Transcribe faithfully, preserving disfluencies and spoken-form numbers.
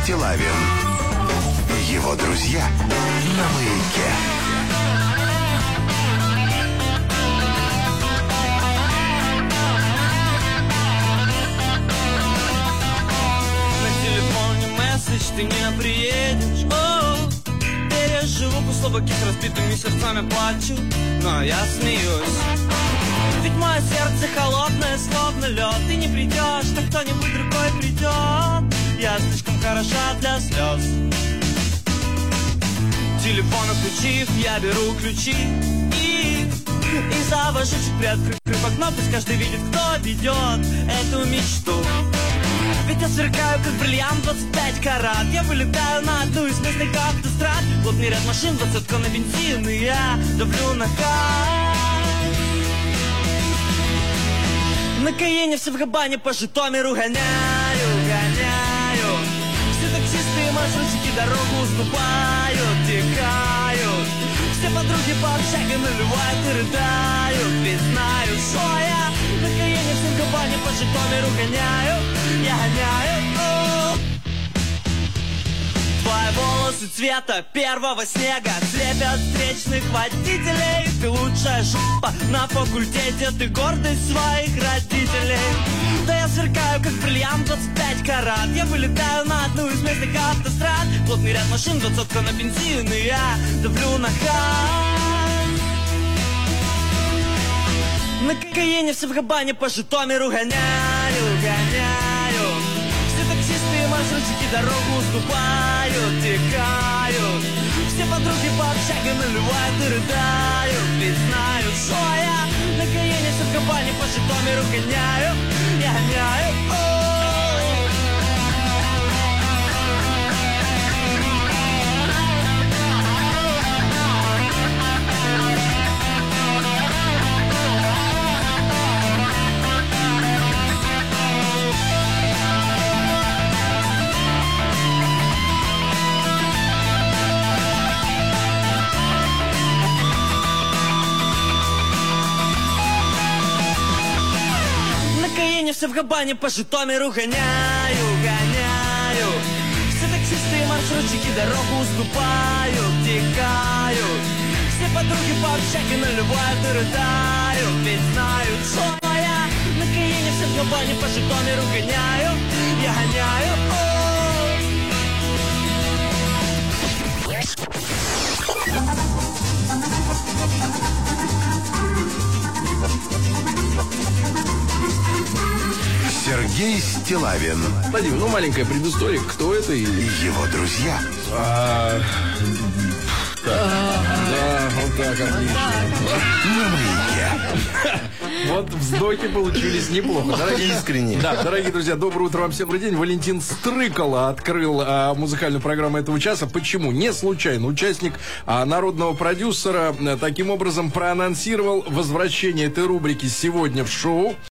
Стиллавин. Его друзья на Маяке. Ты не приедешь, о, переживу по слабаких разбитыми сердцами плачу, но я смеюсь. Ведь мое сердце холодное, словно лед. Ты не придешь, так кто-нибудь другой придет. Я слишком хороша для слез. Телефон отключив, я беру ключи И, и завожу, чуть приоткрыв окно. Пусть каждый видит, кто ведет эту мечту. Ведь я сверкаю, как бриллиант, двадцать пять карат. Я вылетаю на одну из местных автострад. Плотный ряд машин, двадцатка на бензин, и я давлю на газ. На Каене все в Габане по Житомиру гоняю, гоняю. Все таксисты и маршрутчики дорогу уступают, текают. Все подруги по общаге наливают и рыдают. Ведь знаю, что я на Каене все в Габане по Житомиру гоняю. Я гоняю, о. Твои волосы цвета первого снега слепят встречных водителей. Ты лучшая шпа на факультете, ты гордость своих родителей. Да я сверкаю, как бриллиант, двадцать пять карат. Я вылетаю на одну из местных автострад. Плотный ряд машин, двадцатка на бензин, и я давлю на газ. На Каене все в Габане по Житомиру гоняю, гоняю. Все таксисты и маршрутчики дорогу уступают, текают. Все подруги по общаге наливают и рыдают. Ведь знают, что я на Каене все в Габане по Житомиру гоняю. Я гоняю, о. Все в Габане по Житомиру гоняю, гоняю. Все таксисты и маршрутчики дорогу уступают, текают. Все подруги по общаге наливают и рыдают. Ведь знают, что я на Каене все в Габане по Житомиру гоняю. Я гоняю, о. Сергей Стиллавин. Владимир, ну маленькая предыстория, кто это и... Его друзья. А, да, вот так, отлично. На Маяке. Вот вздохи получились неплохо, дорогие. Искренне. Да, дорогие друзья, доброе утро вам всем, добрый день. Валентин Стрыкало открыл а, музыкальную программу этого часа. Почему? Не случайно. Участник а, народного продюсера а, таким образом проанонсировал возвращение этой рубрики сегодня в шоу.